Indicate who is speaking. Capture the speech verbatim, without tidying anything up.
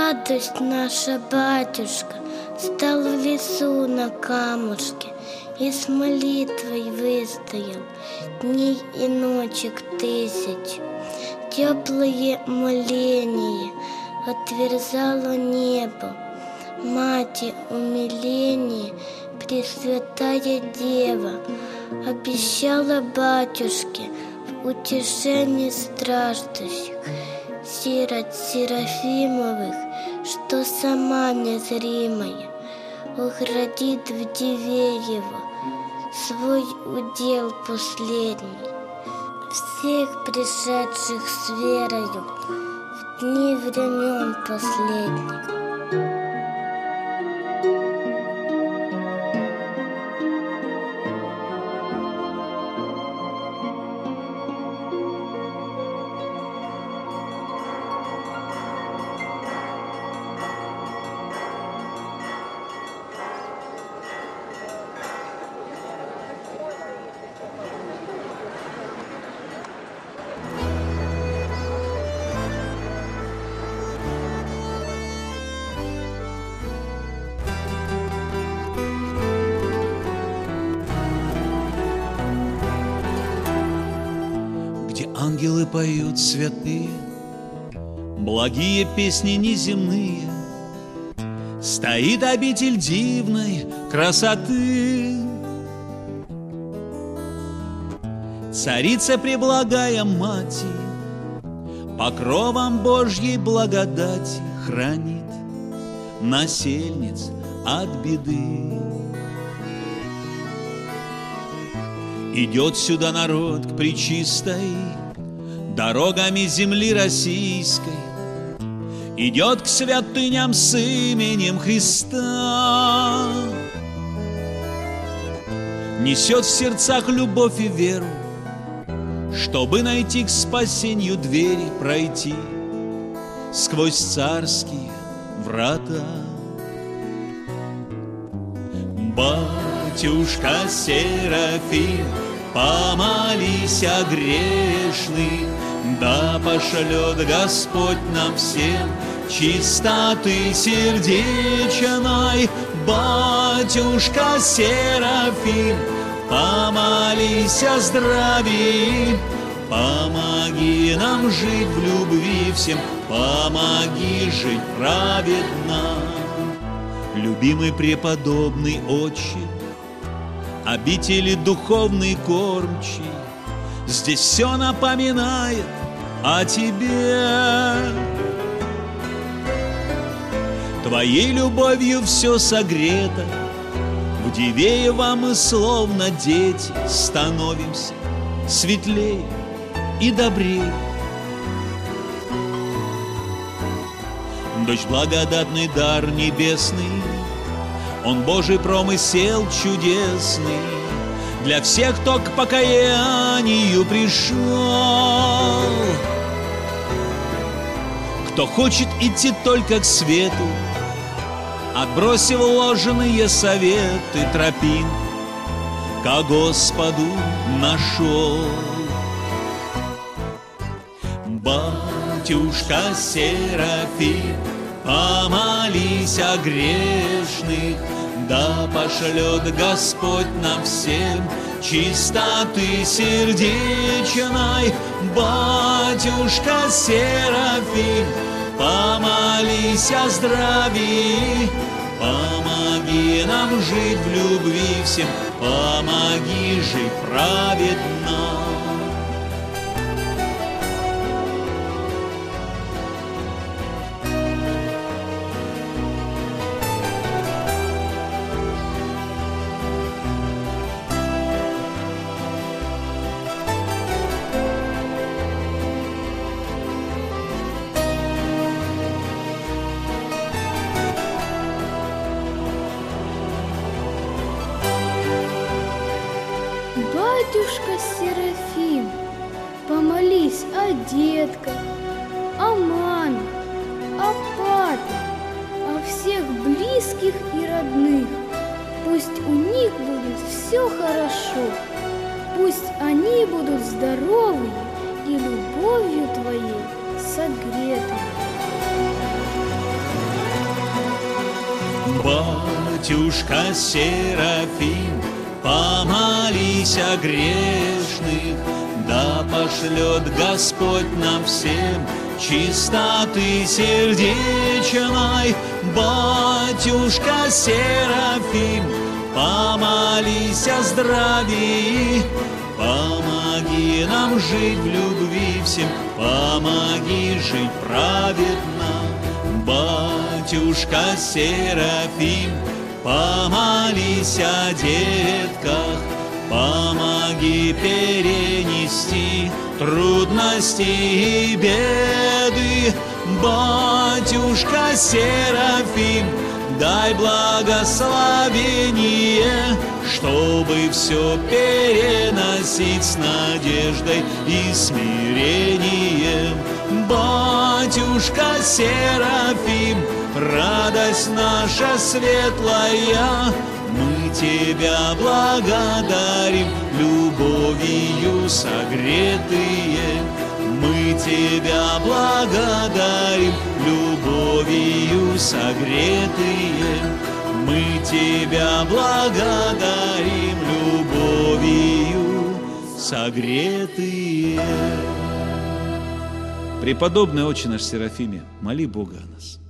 Speaker 1: радость наша, батюшка, стал в лесу на камушке и с молитвой выстоял дней и ночек тысяч. Теплые моления отверзало небо, Мати умиление, Пресвятая Дева обещала батюшке в утешении страждущих, сирот Серафимовых, что сама незримая оградит в деве его свой удел последний. Всех пришедших с верою в дни времен последних.
Speaker 2: Ангелы поют святые, благие песни неземные. Стоит обитель дивной красоты. Царица преблагая Мати покровом Божьей благодати хранит насельниц от беды. Идет сюда народ к пречистой дорогами земли российской, идет к святыням с именем Христа, несет в сердцах любовь и веру, чтобы найти к спасению двери, пройти сквозь царские врата. Батюшка Серафим, помолись о грешных, да пошлет Господь нам всем чистоты сердечной. Батюшка Серафим, помолись о здравии, помоги нам жить в любви всем, помоги жить праведно. Любимый преподобный отче, обители духовный кормчий, здесь все напоминает о тебе. Твоей любовью все согрето, в Дивеево мы словно дети становимся светлее и добрее. Дочь благодатный дар небесный, Он Божий промысел чудесный для всех, кто к покаянию пришел, кто хочет идти только к свету, отбросив ложные советы, тропин ко Господу нашел. Батюшка Серафим, помолись о грешных, да пошлет Господь нам всем чистоты сердечной. Батюшка Серафим, помолись о здравии, помоги нам жить в любви всем, помоги жить праведно.
Speaker 1: Батюшка Серафим, помолись о детках, о маме, о папе, о всех близких и родных. Пусть у них будет все хорошо, пусть они будут здоровы и любовью Твоей согреты.
Speaker 2: Батюшка Серафим, помолись о грешных, да пошлет Господь нам всем чистоты сердечной. Батюшка Серафим, помолись о здравии, помоги нам жить в любви всем, помоги жить праведно. Батюшка Серафим, помолись о детках, помоги перенести трудности и беды. Батюшка Серафим, дай благословение, чтобы все переносить с надеждой и смирением. Батюшка Серафим, радость наша светлая, мы Тебя благодарим, любовью согретые. Мы Тебя благодарим, любовью согретые. Мы Тебя благодарим, любовью согретые.
Speaker 3: Преподобный Отче наш Серафиме, моли Бога о нас.